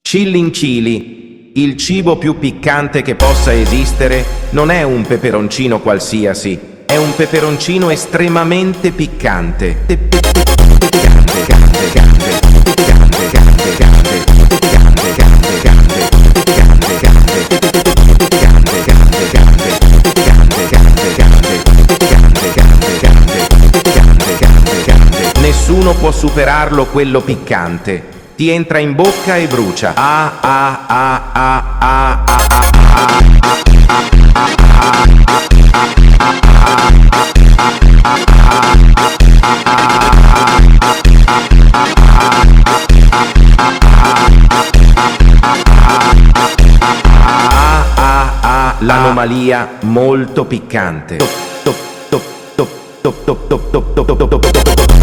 Chilling chili, il cibo più piccante che possa esistere, non è un peperoncino qualsiasi, è un peperoncino estremamente piccante. Nessuno può superarlo quello piccante. Ti entra in bocca e brucia. L'anomalia molto piccante.